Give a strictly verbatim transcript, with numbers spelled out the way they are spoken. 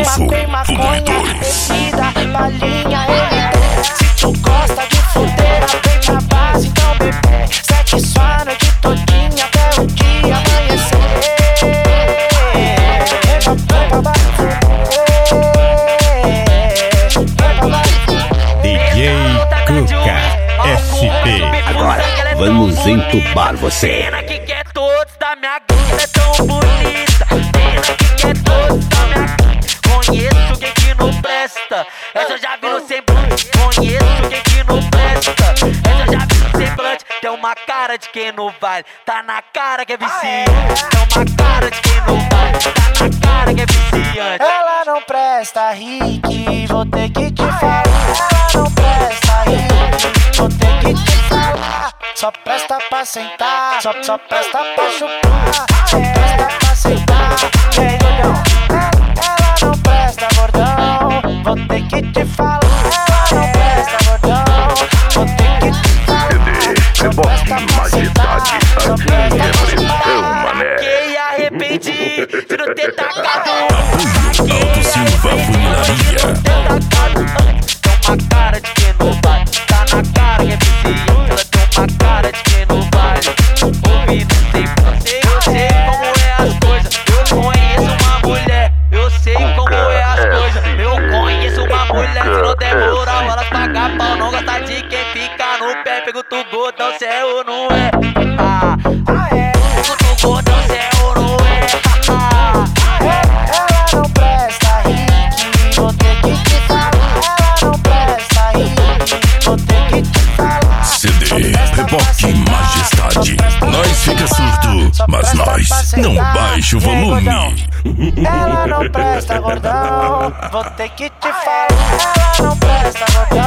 do Sul, volume dois. Bebida, balinha, ele se tu gosta de fudeira, vem na base, então bebê. Sexo a noite todinha até o dia amanhecer. D J Cuca S P. Agora vamos entubar você. Pena que quer todos da minha gangue, é tão bonita. Pena que quer todos da minha gangue. Conheço quem que não presta, essa eu já vi no semblante. Conheço quem que não presta, essa eu já vi no semblante. Tem uma cara de quem não vale, tá na cara que é viciante. Tem uma cara de quem não vale, tá na cara que é viciante. Ela não presta, Rick, vou ter que te falar. Ela não presta, Rick, vou ter que te falar. Só presta pra sentar, só, só presta pra chupar. Só presta pra sentar, ei, gordão. Ela não presta, gordão, vou ter que te falar. Ela não presta, gordão, vou ter que te falar. Só presta pra sentar, só presta pra chupar. Fiquei arrependi de não ter tacado. Apoio Alto Silva Funilaria. Tem uma cara de quem não vale, tá na cara que é viciante. Ela tem uma cara de quem não vale, ouvindo sempre. Eu sei como é as coisas, eu conheço uma mulher. Eu sei como é as coisas, eu conheço uma mulher. Se não demora, elas pagar pau, não gosta de quem fica no pé. Pergunta o gordão se é ou não é. Ah, ah é. Pergunta o gordão se é ou não é. Ah, ah é. Ela não presta, Rick, vou ter que te falar. Ela não presta, Rick, vou ter que te falar. C D Reboque Majestade. Nós fica surdo, mas nós não baixa o volume. Ela não presta, gordão, vou ter que te falar. Ela não presta, gordão.